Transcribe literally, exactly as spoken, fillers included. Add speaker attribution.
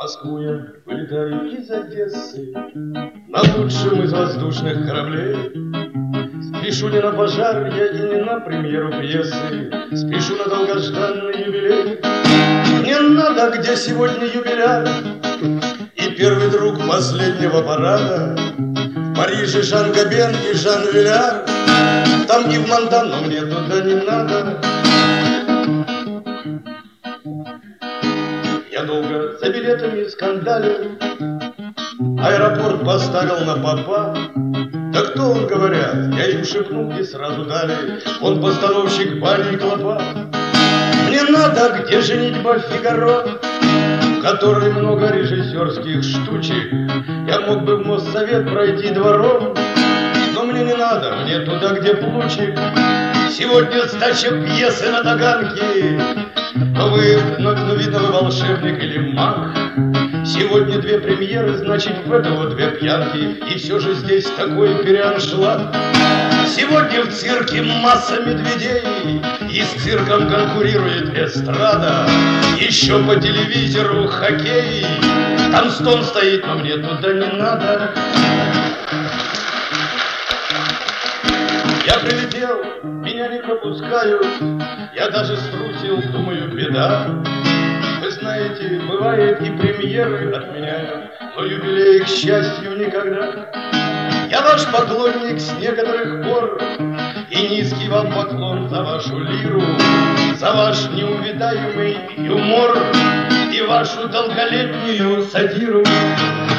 Speaker 1: Москву я вылетаю из Одессы на лучшем из воздушных кораблей. Спешу не на пожар я и не на премьеру пьесы, спешу на долгожданный юбилей. Мне надо, где сегодня юбиляр и первый друг последнего парада. В Париже Жан Габен и Жан Виляр, там и в Монтан, но мне туда не надо. Я долго за билетами скандалил, аэропорт поставил на попа. Да кто он, говорят, я им шепнул и сразу дали. Он постановщик Бали и Клопа. Мне надо, где женитьба Фигаро, в которой много режиссерских штучек. Я мог бы в Моссовет пройти двором, но мне не надо, мне туда, где Плучик. Сегодня сдача пьесы на Таганке. Но вы, но, но видно, вы волшебник или маг. Сегодня две премьеры, значит, в этого две пьянки. И все же здесь такой переаншлаг. Сегодня в цирке масса медведей, и с цирком конкурирует эстрада. Еще по телевизору хоккей. Там стон стоит, но мне туда не надо. Я прилетел, меня не пропускают. Я даже струсил, думаю, беда. Вы знаете, бывает и премьеры отменяют, но юбилей, к счастью, никогда. Я ваш поклонник с некоторых пор, и низкий вам поклон за вашу лиру, за ваш неувидаемый юмор и вашу долголетнюю сатиру.